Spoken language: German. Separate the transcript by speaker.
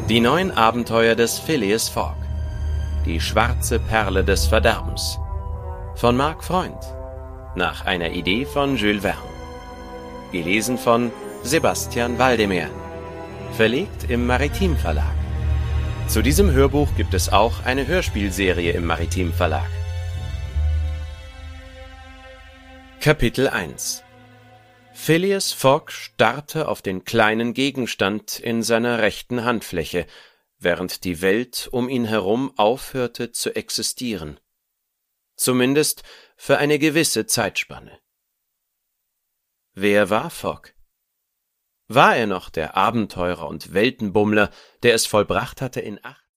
Speaker 1: Die neuen Abenteuer des Phileas Fogg. Die schwarze Perle des Verderbens. Von Marc Freund. Nach einer Idee von Jules Verne. Gelesen von Sebastian Waldemeyer. Verlegt im Maritim Verlag. Zu diesem Hörbuch gibt es auch eine Hörspielserie im Maritim Verlag. Kapitel 1. Phileas Fogg starrte auf den kleinen Gegenstand in seiner rechten Handfläche, während die Welt um ihn herum aufhörte zu existieren. Zumindest für eine gewisse Zeitspanne. Wer war Fogg? War er noch der Abenteurer und Weltenbummler, der es vollbracht hatte, in